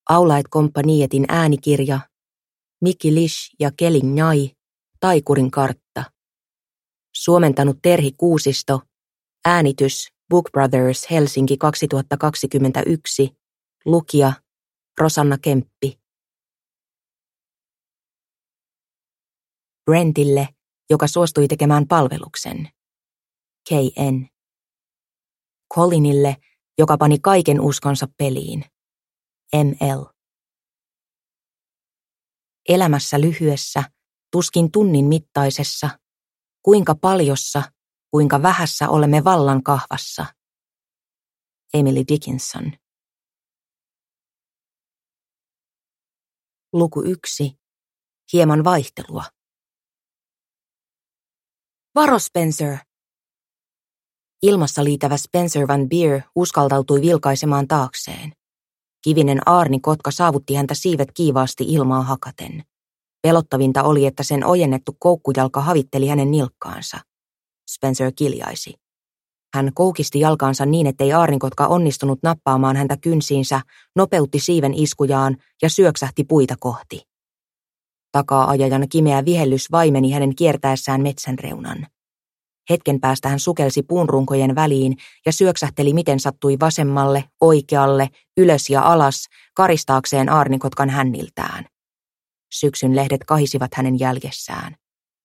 Aulaet Companietin äänikirja, Mikki Lish ja Kelin Njai, Taikurin kartta. Suomentanut Terhi Kuusisto, äänitys Book Brothers Helsinki 2021, lukija Rosanna Kemppi. Brentille, joka suostui tekemään palveluksen. K.N. Colinille, joka pani kaiken uskonsa peliin. M.L. Elämässä lyhyessä, tuskin tunnin mittaisessa, kuinka paljossa, kuinka vähässä olemme vallan kahvassa. Emily Dickinson. Luku 1. Hieman vaihtelua. Varo, Spencer! Ilmassa liitävä Spencer Van Beer uskaltautui vilkaisemaan taakseen. Kivinen aarnikotka saavutti häntä siivet kiivaasti ilmaa hakaten. Pelottavinta oli, että sen ojennettu koukkujalka havitteli hänen nilkkaansa. Spencer kiljaisi. Hän koukisti jalkaansa niin, ettei aarnikotka onnistunut nappaamaan häntä kynsiinsä, nopeutti siiven iskujaan ja syöksähti puita kohti. Takaa-ajajan kimeä vihellys vaimeni hänen kiertäessään metsän reunan. Hetken päästä hän sukelsi puunrunkojen väliin ja syöksähteli miten sattui vasemmalle, oikealle, ylös ja alas, karistaakseen aarnikotkan hänniltään. Syksyn lehdet kahisivat hänen jäljessään.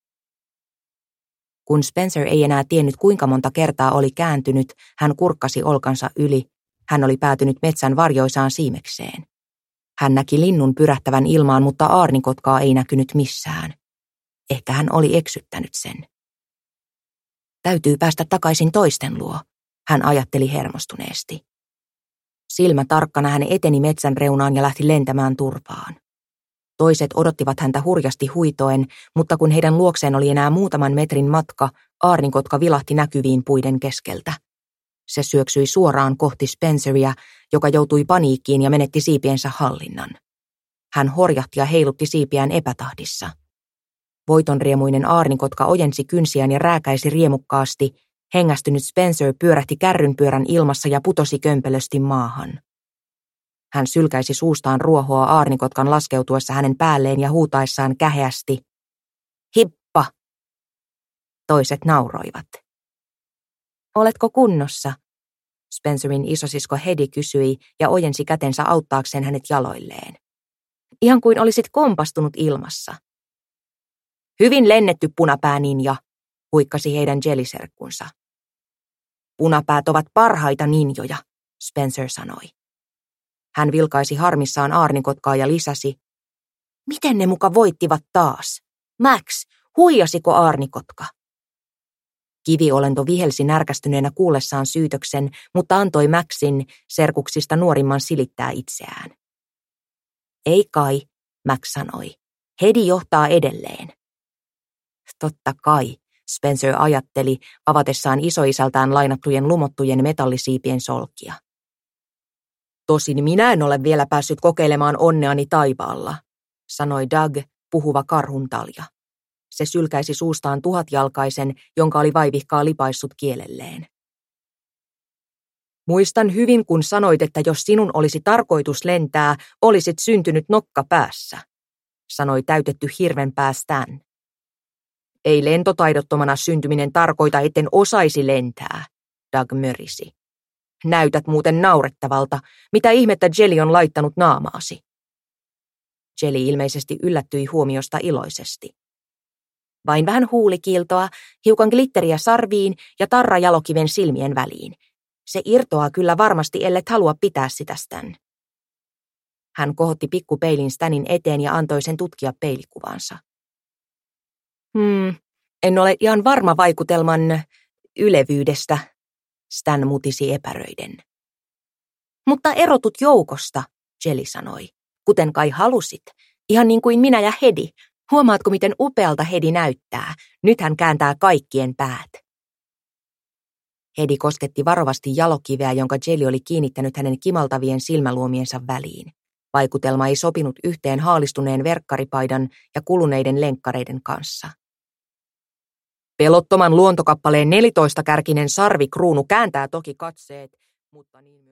Kun Spencer ei enää tiennyt kuinka monta kertaa oli kääntynyt, hän kurkkasi olkansa yli. Hän oli päätynyt metsän varjoisaan siimekseen. Hän näki linnun pyrähtävän ilmaan, mutta aarnikotkaa ei näkynyt missään. Ehkä hän oli eksyttänyt sen. Täytyy päästä takaisin toisten luo, hän ajatteli hermostuneesti. Silmä tarkkana hän eteni metsän reunaan ja lähti lentämään turpaan. Toiset odottivat häntä hurjasti huitoen, mutta kun heidän luokseen oli enää muutaman metrin matka, aarnikotka vilahti näkyviin puiden keskeltä. Se syöksyi suoraan kohti Spenceria, joka joutui paniikkiin ja menetti siipiensä hallinnan. Hän horjahti ja heilutti siipiään epätahdissa. Voitonriemuinen aarnikotka ojensi kynsiään ja rääkäisi riemukkaasti. Hengästynyt Spencer pyörähti kärrynpyörän ilmassa ja putosi kömpelösti maahan. Hän sylkäisi suustaan ruohoa aarnikotkan laskeutuessa hänen päälleen ja huutaessaan käheästi. Hippa! Toiset nauroivat. Oletko kunnossa? Spencerin isosisko Hedi kysyi ja ojensi kätensä auttaakseen hänet jaloilleen. Ihan kuin olisit kompastunut ilmassa. Hyvin lennetty punapääninja, huikkasi heidän jeliserkkunsa. Punapäät ovat parhaita ninjoja, Spencer sanoi. Hän vilkaisi harmissaan aarnikotkaa ja lisäsi. Miten ne muka voittivat taas? Max, huijasiko aarnikotka? Kiviolento vihelsi närkästyneenä kuullessaan syytöksen, mutta antoi Maxin, serkuksista nuorimman, silittää itseään. Ei kai, Max sanoi. Hedi johtaa edelleen. Totta kai, Spencer ajatteli, avatessaan isoisältään lainattujen lumottujen metallisiipien solkia. Tosin minä en ole vielä päässyt kokeilemaan onneani taivaalla, sanoi Doug, puhuva karhuntalja. Se sylkäisi suustaan tuhatjalkaisen, jonka oli vaivihkaa lipaissut kielelleen. Muistan hyvin, kun sanoit, että jos sinun olisi tarkoitus lentää, olisit syntynyt nokka päässä, sanoi täytetty hirvenpää Stan. Ei lentotaidottomana syntyminen tarkoita, etten osaisi lentää, Doug mörisi. Näytät muuten naurettavalta, mitä ihmettä Jelly on laittanut naamaasi. Jelly ilmeisesti yllättyi huomiosta iloisesti. Vain vähän huulikiiltoa, hiukan glitteriä sarviin ja tarra jalokiven silmien väliin. Se irtoaa kyllä varmasti, ellet halua pitää sitä, Stan. Hän kohotti pikkupeilin Stanin eteen ja antoi sen tutkia peilikuvansa. En ole ihan varma vaikutelman ylevyydestä, Stan mutisi epäröiden. Mutta erotut joukosta, Jelly sanoi, kuten kai halusit, ihan niin kuin minä ja Hedi. Huomaatko, miten upealta Hedi näyttää? Nyt hän kääntää kaikkien päät. Hedi kosketti varovasti jalokiveä, jonka Jelly oli kiinnittänyt hänen kimaltavien silmäluomiensa väliin. Vaikutelma ei sopinut yhteen haalistuneen verkkaripaidan ja kuluneiden lenkkareiden kanssa. Pelottoman luontokappaleen 14-kärkinen sarvikruunu kääntää toki katseet, mutta niin